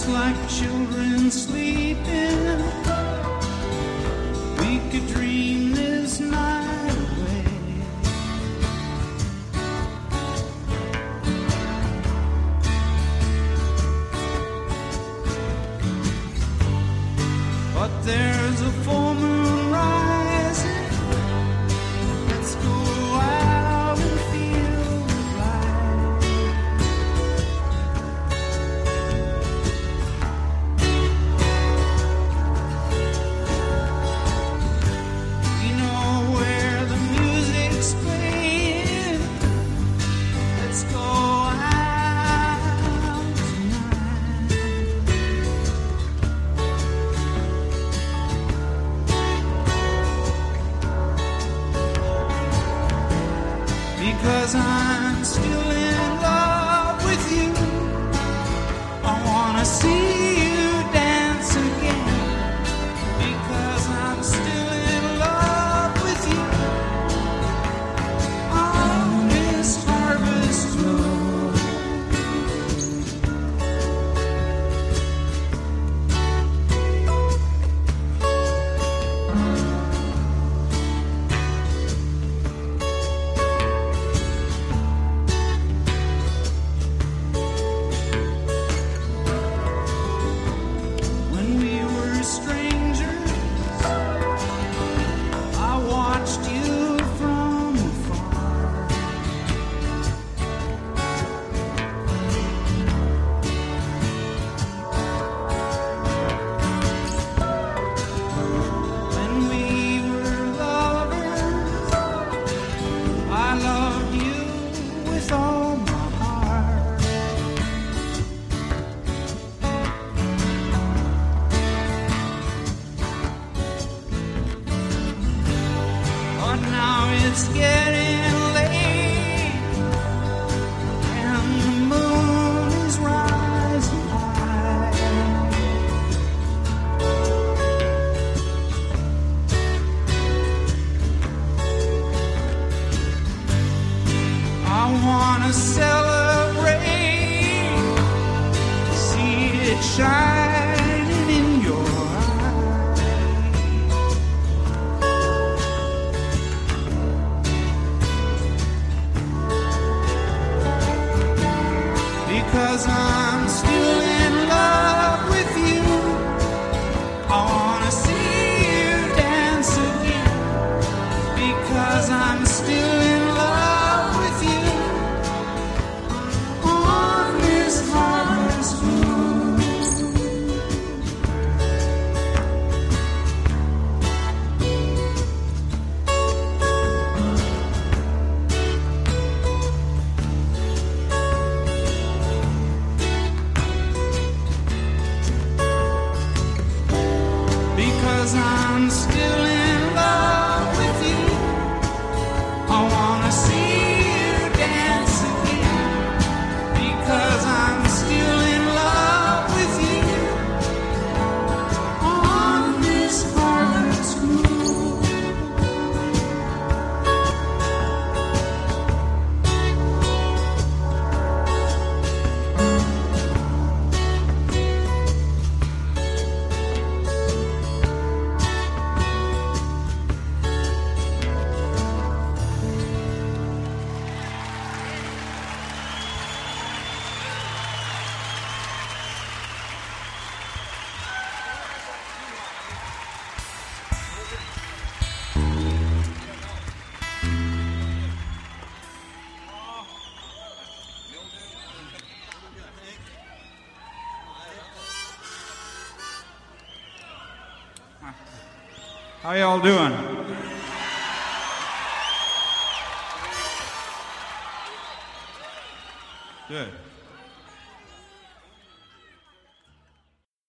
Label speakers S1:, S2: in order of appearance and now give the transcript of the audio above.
S1: like children sleeping. We could dream this night away. But there's a full moon rising. Let's go out and feel the light. You know where the music's playing. Let's go out tonight. Because I'm still in love with you. I wanna see you dance again. Because I'm still in love with you. On this harvest road. When we were strangers, I watched you from afar. When we were lovers, I loved you with all my heart. But now it's getting late, and the moon is rising high. I wanna celebrate, see it shining in your eyes. Because I'm still in love with you. I wanna see you dance again. Because I'm still in love with you. On this harvest moon. Because I'm still in love with you. I wanna see you dance again. Because I'm still in love with you. On this harvest moon. How y'all doing? Good.